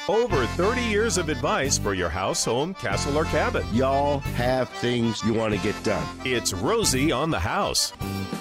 Over 30 years of advice for your house, home, castle, or cabin. Y'all have things you want to get done. It's Rosie on the House.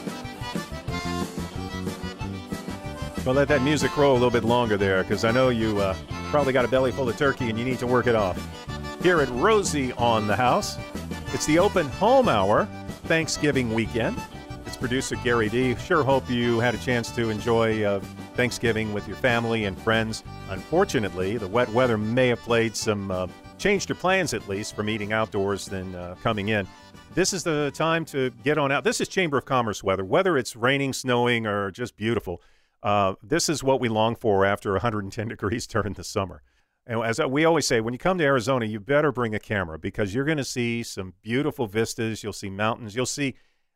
Well, let that music roll a little bit longer there, because I know you probably got a belly full of turkey and you need to work it off. Here at Rosie on the House, it's the open home hour, Thanksgiving weekend. It's producer Gary D. Sure hope you had a chance to enjoy Thanksgiving with your family and friends. Unfortunately, the wet weather may have played some, changed your plans at least from eating outdoors than coming in. This is the time to get on out. This is Chamber of Commerce weather. Whether it's raining, snowing, or just beautiful, this is what we long for after 110 degrees during the summer. And as we always say, when you come to Arizona, you better bring a camera because you're going to see some beautiful vistas. You'll see mountains. You'll see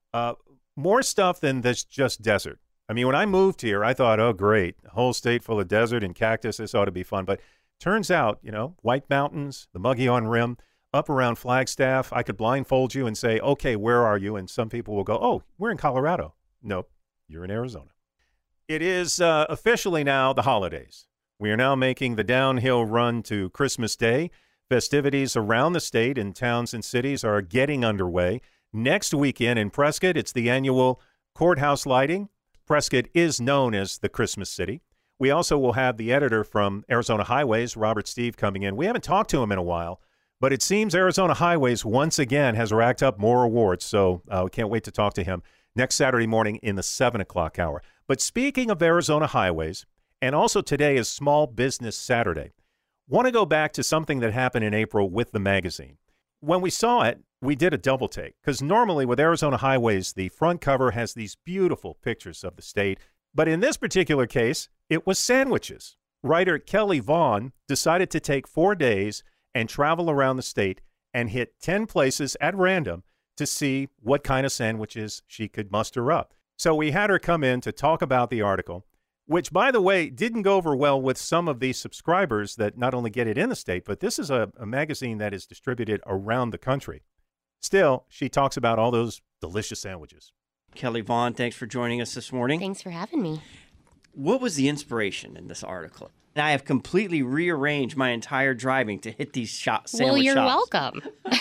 more stuff than this just desert. I mean, when I moved here, I thought, oh, great, a whole state full of desert and cactus. This ought to be fun. But turns out, White Mountains, the Mogollon Rim, up around Flagstaff, I could blindfold you and say, okay, where are you? And some people will go, oh, we're in Colorado. Nope, you're in Arizona. It is officially now the holidays. We are now making the downhill run to Christmas Day. Festivities around the state in towns and cities are getting underway. Next weekend in Prescott, it's the annual courthouse lighting. Prescott is known as the Christmas City. We also will have the editor from Arizona Highways, Robert Steve, coming in. We haven't talked to him in a while, but it seems Arizona Highways once again has racked up more awards, so we can't wait to talk to him next Saturday morning in the 7 o'clock hour. But speaking of Arizona Highways, and also today is Small Business Saturday, want to go back to something that happened in April with the magazine. When we saw it, we did a double take because normally with Arizona Highways, the front cover has these beautiful pictures of the state. But in this particular case, it was sandwiches. Writer Kelly Vaughn decided to take 4 days and travel around the state and hit 10 places at random to see what kind of sandwiches she could muster up. So we had her come in to talk about the article, which, by the way, didn't go over well with some of these subscribers that not only get it in the state, but this is a magazine that is distributed around the country. Still, she talks about all those delicious sandwiches. Kelly Vaughn, thanks for joining us this morning. Thanks for having me. What was the inspiration in this article? I have completely rearranged my entire driving to hit these sandwich shops. Well, you're welcome.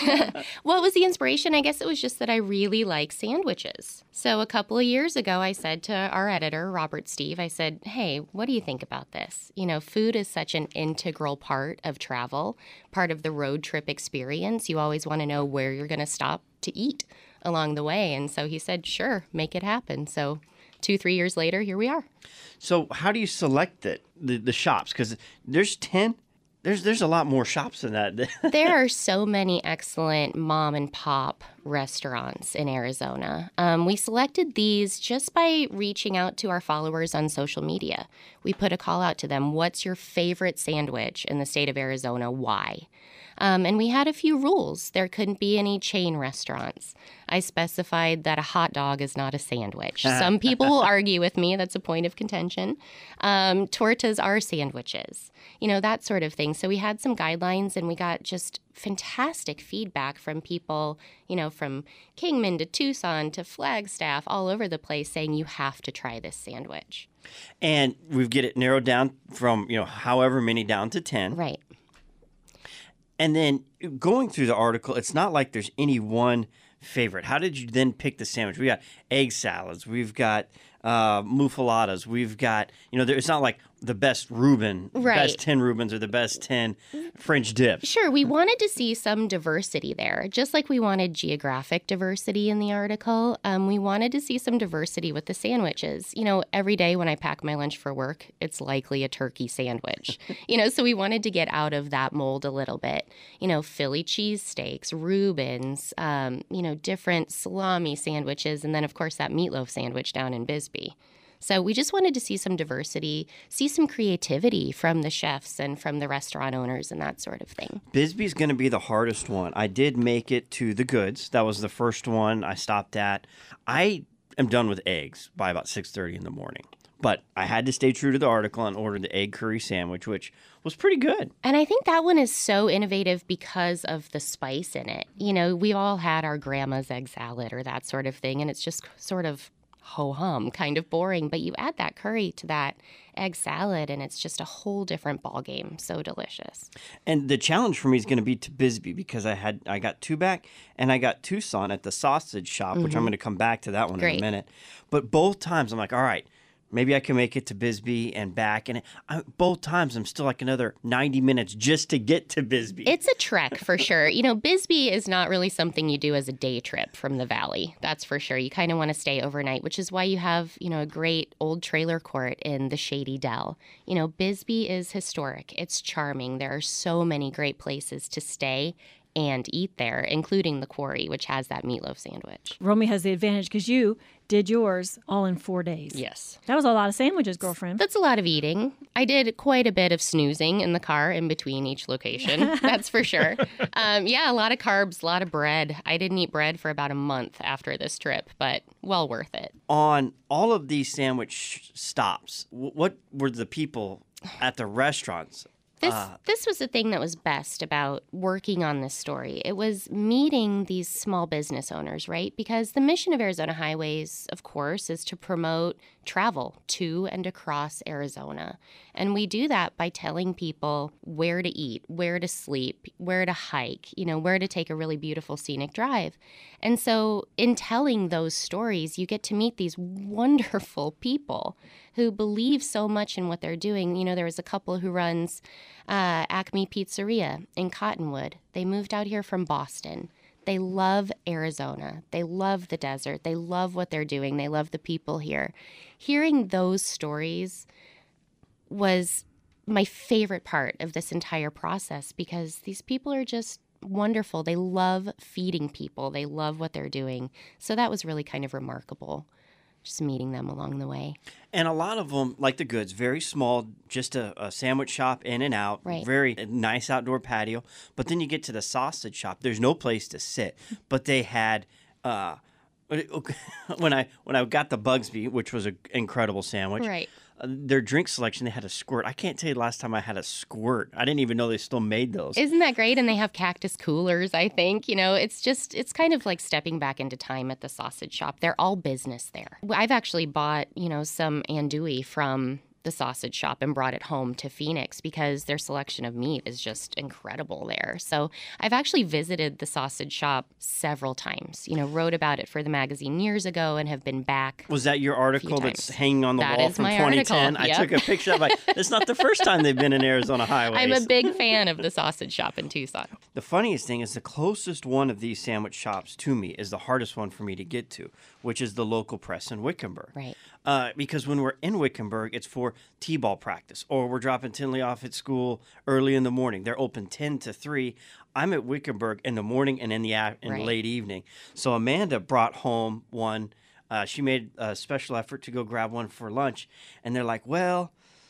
What was the inspiration? I guess it was just that I really like sandwiches. So a couple of years ago, I said to our editor, Robert Steve, I said, hey, what do you think about this? Food is such an integral part of travel, part of the road trip experience. You always want to know where you're going to stop to eat along the way. And so he said, sure, make it happen. So 2-3 years later, here we are. So how do you select the shops? Because there's 10. There's a lot more shops than that. There are so many excellent mom and pop restaurants in Arizona. We selected these just by reaching out to our followers on social media. We put a call out to them. What's your favorite sandwich in the state of Arizona? Why? And we had a few rules. There couldn't be any chain restaurants. I specified that a hot dog is not a sandwich. Some people will argue with me. That's a point of contention. Tortas are sandwiches, that sort of thing. So we had some guidelines, and we got just fantastic feedback from people, from Kingman to Tucson to Flagstaff, all over the place, saying you have to try this sandwich. And we get it narrowed down from, however many down to 10. Right. And then going through the article, it's not like there's any one favorite. How did you then pick the sandwich? We got egg salads. We've got muffaladas. We've got, it's not like the best Reuben, right. Best 10 Reubens or the best 10 French dips. Sure. We wanted to see some diversity there, just like we wanted geographic diversity in the article. We wanted to see some diversity with the sandwiches. Every day when I pack my lunch for work, it's likely a turkey sandwich. So we wanted to get out of that mold a little bit. Philly cheesesteaks, Reubens, different salami sandwiches, and then, of course, that meatloaf sandwich down in Bisbee. So we just wanted to see some diversity, see some creativity from the chefs and from the restaurant owners and that sort of thing. Bisbee's going to be the hardest one. I did make it to the goods. That was the first one I stopped at. I am done with eggs by about 6:30 in the morning. But I had to stay true to the article and order the egg curry sandwich, which was pretty good. And I think that one is so innovative because of the spice in it. We've all had our grandma's egg salad or that sort of thing, and it's just sort of ho-hum, kind of boring. But you add that curry to that egg salad, and it's just a whole different ballgame. So delicious. And the challenge for me is going to be to Bisbee because I got two back and I got Tucson at the sausage shop, which I'm going to come back to that one in a Great. minute. But both times I'm like, all right, maybe I can make it to Bisbee and back. And both times I'm still like another 90 minutes just to get to Bisbee. It's a trek for sure. Bisbee is not really something you do as a day trip from the valley. That's for sure. You kind of want to stay overnight, which is why you have, a great old trailer court in the Shady Dell. Bisbee is historic. It's charming. There are so many great places to stay and eat there, including the Quarry, which has that meatloaf sandwich. Romy has the advantage because you did yours all in 4 days. Yes. That was a lot of sandwiches, girlfriend. That's a lot of eating. I did quite a bit of snoozing in the car in between each location. That's for sure. A lot of carbs, a lot of bread. I didn't eat bread for about a month after this trip, but well worth it. On all of these sandwich stops, what were the people at the restaurants? This was the thing that was best about working on this story. It was meeting these small business owners, right? Because the mission of Arizona Highways, of course, is to promote travel to and across Arizona. And we do that by telling people where to eat, where to sleep, where to hike, where to take a really beautiful scenic drive. And so in telling those stories, you get to meet these wonderful people who believe so much in what they're doing. There was a couple who runs Acme Pizzeria in Cottonwood. They moved out here from Boston. They love Arizona. They love the desert. They love what they're doing. They love the people here. Hearing those stories was my favorite part of this entire process because these people are just wonderful. They love feeding people. They love what they're doing. So that was really kind of remarkable, just meeting them along the way. And a lot of them, like the Goods, very small, just a sandwich shop in and out, Right. Very nice outdoor patio. But then you get to the sausage shop, there's no place to sit. But they had, when I got the Bugsby, which was an incredible sandwich, Right. Their drink selection, they had a squirt. I can't tell you the last time I had a squirt. I didn't even know they still made those. Isn't that great? And they have cactus coolers, I think. It's kind of like stepping back into time at the sausage shop. They're all business there. I've actually bought, some andouille from the sausage shop and brought it home to Phoenix because their selection of meat is just incredible there. So I've actually visited the sausage shop several times, wrote about it for the magazine years ago and have been back. Was that your article that's times. hanging on the That wall is from my 2010? article. Yep. I took a picture of it. It's not the first time they've been in Arizona highways. I'm a big fan of the sausage shop in Tucson. The funniest thing is the closest one of these sandwich shops to me is the hardest one for me to get to, which is the local press in Wickenburg. Right. Because when we're in Wickenburg, it's for T-ball practice, or we're dropping Tinley off at school early in the morning. They're open 10 to 3. I'm at Wickenburg in the morning and in the Right. late evening. So Amanda brought home one. She made a special effort to go grab one for lunch. And they're like, well,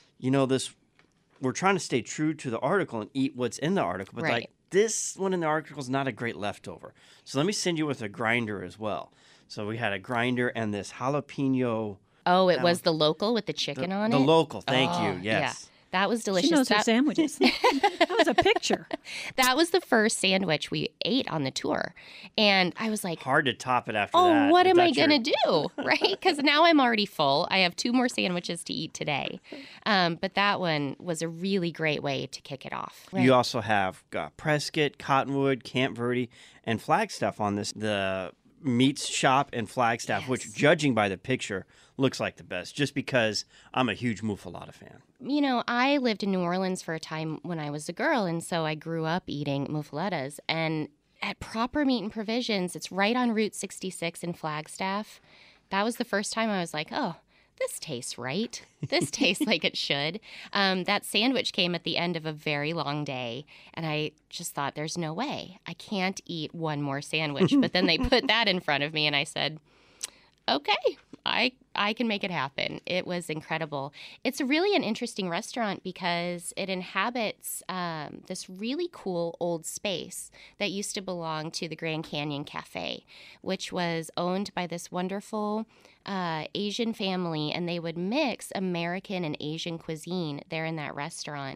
we're trying to stay true to the article and eat what's in the article. But Right. this one in the article is not a great leftover. So let me send you with a grinder as well. So we had a grinder and this jalapeno. Oh, it was the local with the chicken on it? The local, thank Oh, you. Yes. Yeah. That was delicious. She knows her That- sandwiches. That was a picture. That was the first sandwich we ate on the tour. And I was like, Hard to top it after oh, that. what if am I that's your- going to do? Right? Because now I'm already full. I have 2 more sandwiches to eat today. But that one was a really great way to kick it off. You also have Prescott, Cottonwood, Camp Verde, and Flagstaff on this. The meats shop in Flagstaff, which, judging by the picture, looks like the best, just because I'm a huge muffaletta fan. I lived in New Orleans for a time when I was a girl, and so I grew up eating muffalettas. And at Proper Meat and Provisions, it's right on Route 66 in Flagstaff. That was the first time I was like, oh, this tastes right. This tastes like it should. That sandwich came at the end of a very long day, and I just thought, there's no way. I can't eat one more sandwich. But then they put that in front of me, and I said, okay, I can make it happen. It was incredible. It's really an interesting restaurant because it inhabits this really cool old space that used to belong to the Grand Canyon Cafe, which was owned by this wonderful Asian family, and they would mix American and Asian cuisine there in that restaurant.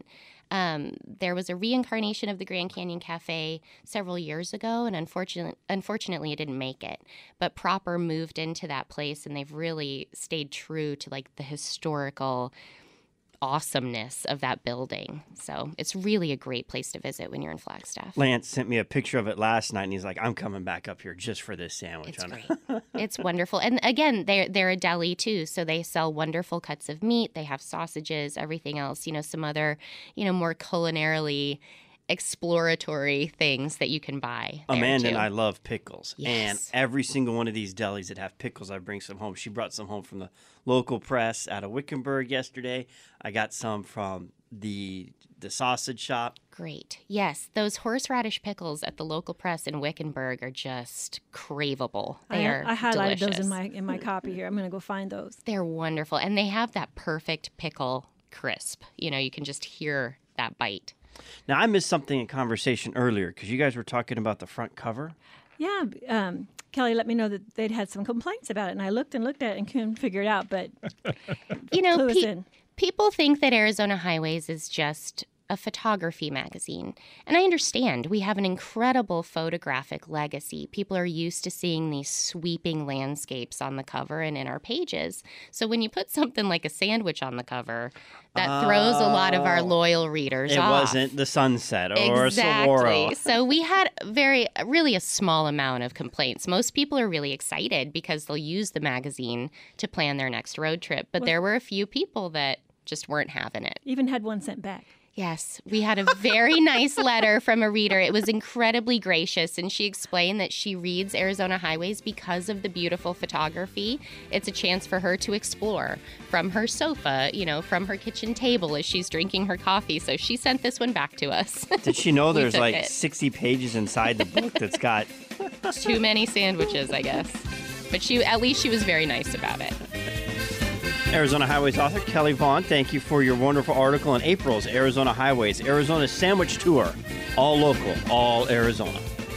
There was a reincarnation of the Grand Canyon Cafe several years ago, and unfortunately, it didn't make it. But Proper moved into that place, and they've really stayed true to like the historical awesomeness of that building. So it's really a great place to visit when you're in Flagstaff. Lance sent me a picture of it last night, and he's like, I'm coming back up here just for this sandwich. It's great. It's wonderful. And again, they're a deli too, so they sell wonderful cuts of meat. They have sausages, everything else, some other, more culinarily exploratory things that you can buy there Amanda too. and I love pickles. Yes. And every single one of these delis that have pickles, I bring some home. She brought some home from the local press out of Wickenburg yesterday. I got some from the sausage shop. Great. Yes, those horseradish pickles at the local press in Wickenburg are just craveable. They are I highlighted delicious. those in my copy here. I'm going to go find those. They're wonderful. And they have that perfect pickle crisp. You can just hear that bite. Now, I missed something in conversation earlier because you guys were talking about the front cover. Yeah, Kelly let me know that they'd had some complaints about it, and I looked at it and couldn't figure it out, but clue us in. People think that Arizona Highways is just a photography magazine. And I understand. We have an incredible photographic legacy. People are used to seeing these sweeping landscapes on the cover and in our pages. So when you put something like a sandwich on the cover, that throws a lot of our loyal readers It off. wasn't the Sunset or Exactly. Saguaro. So we had really a small amount of complaints. Most people are really excited because they'll use the magazine to plan their next road trip. But there were a few people that just weren't having it. Even had one sent back. Yes, we had a very nice letter from a reader. It was incredibly gracious, and she explained that she reads Arizona Highways because of the beautiful photography. It's a chance for her to explore from her sofa, from her kitchen table as she's drinking her coffee. So she sent this one back to us. Did she know We there's took like it. 60 pages inside the book that's got... Too many sandwiches, I guess. But at least she was very nice about it. Arizona Highways author Kelly Vaughn, thank you for your wonderful article in April's Arizona Highways, Arizona Sandwich Tour. All local, all Arizona.